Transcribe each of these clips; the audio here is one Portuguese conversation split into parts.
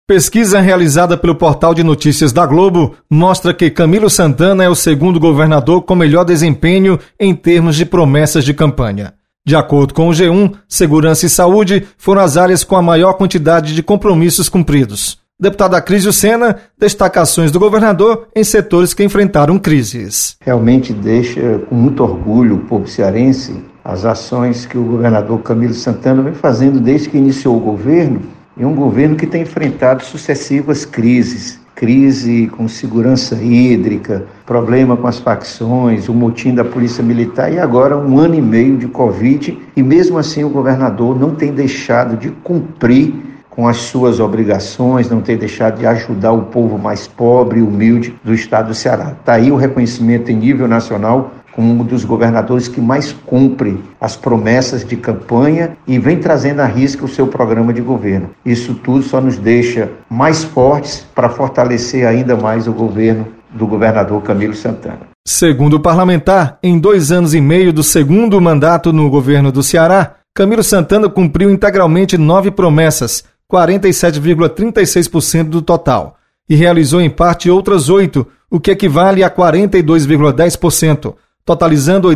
Pesquisa realizada pelo portal de notícias da Globo mostra que Camilo Santana é o segundo governador com melhor desempenho em termos de promessas de campanha. De acordo com o G1, segurança e saúde foram as áreas com a maior quantidade de compromissos cumpridos. Deputada Crisio Sena destaca ações do governador em setores que enfrentaram crises. Realmente deixa com muito orgulho o povo cearense as ações que o governador Camilo Santana vem fazendo desde que iniciou o governo, e um governo que tem enfrentado sucessivas crises. Crise com segurança hídrica, problema com as facções, o motim da Polícia Militar e agora 1 ano e meio de Covid. E mesmo assim o governador não tem deixado de cumprir com as suas obrigações, não tem deixado de ajudar o povo mais pobre e humilde do estado do Ceará. Está aí o reconhecimento em nível nacional como um dos governadores que mais cumpre as promessas de campanha e vem trazendo à risca o seu programa de governo. Isso tudo só nos deixa mais fortes para fortalecer ainda mais o governo do governador Camilo Santana. Segundo o parlamentar, em 2 anos e meio do segundo mandato no governo do Ceará, Camilo Santana cumpriu integralmente 9 promessas, 47,36% do total, e realizou em parte outras 8, o que equivale a 42,10%. Totalizando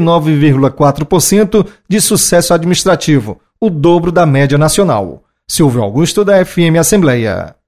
89,4% de sucesso administrativo, o dobro da média nacional. Silvio Augusto, da FM Assembleia.